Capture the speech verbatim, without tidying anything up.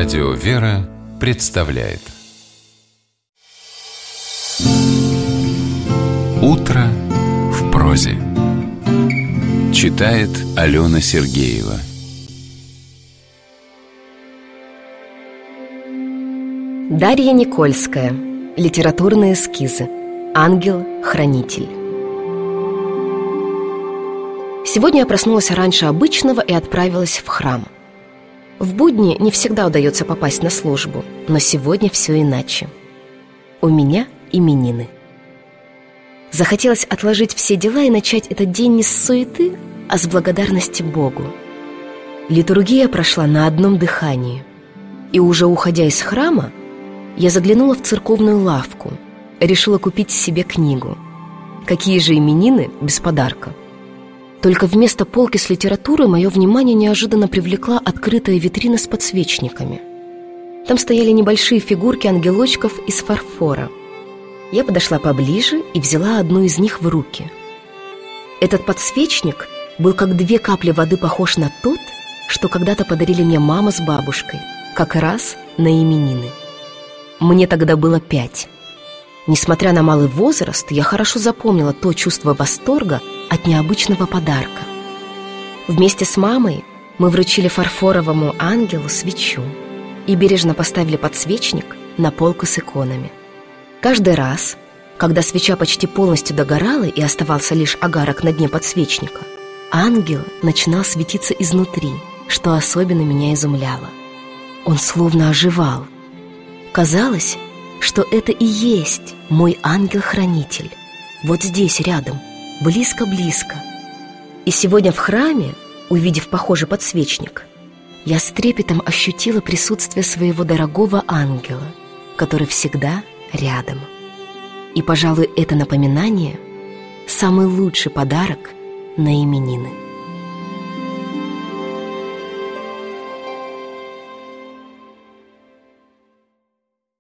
Радио «Вера» представляет «Утро в прозе». Читает Алена Сергеева. Дарья Никольская. Литературные эскизы. Ангел-хранитель. Сегодня я проснулась раньше обычного и отправилась в храм. В будни не всегда удается попасть на службу, но сегодня все иначе. У меня именины. Захотелось отложить все дела и начать этот день не с суеты, а с благодарности Богу. Литургия прошла на одном дыхании. И уже уходя из храма, я заглянула в церковную лавку, решила купить себе книгу. Какие же именины без подарка? Только вместо полки с литературой мое внимание неожиданно привлекла открытая витрина с подсвечниками. Там стояли небольшие фигурки ангелочков из фарфора. Я подошла поближе и взяла одну из них в руки. Этот подсвечник был как две капли воды похож на тот, что когда-то подарили мне мама с бабушкой, как раз на именины. Мне тогда было пять. Несмотря на малый возраст, я хорошо запомнила то чувство восторга от необычного подарка. Вместе с мамой мы вручили фарфоровому ангелу свечу и бережно поставили подсвечник на полку с иконами. Каждый раз, когда свеча почти полностью догорала и оставался лишь огарок на дне подсвечника, ангел начинал светиться изнутри, что особенно меня изумляло. Он словно оживал. Казалось, что это и есть мой ангел-хранитель. Вот здесь, рядом, близко-близко. И сегодня в храме, увидев похожий подсвечник, я с трепетом ощутила присутствие своего дорогого ангела, который всегда рядом. И, пожалуй, это напоминание – самый лучший подарок на именины.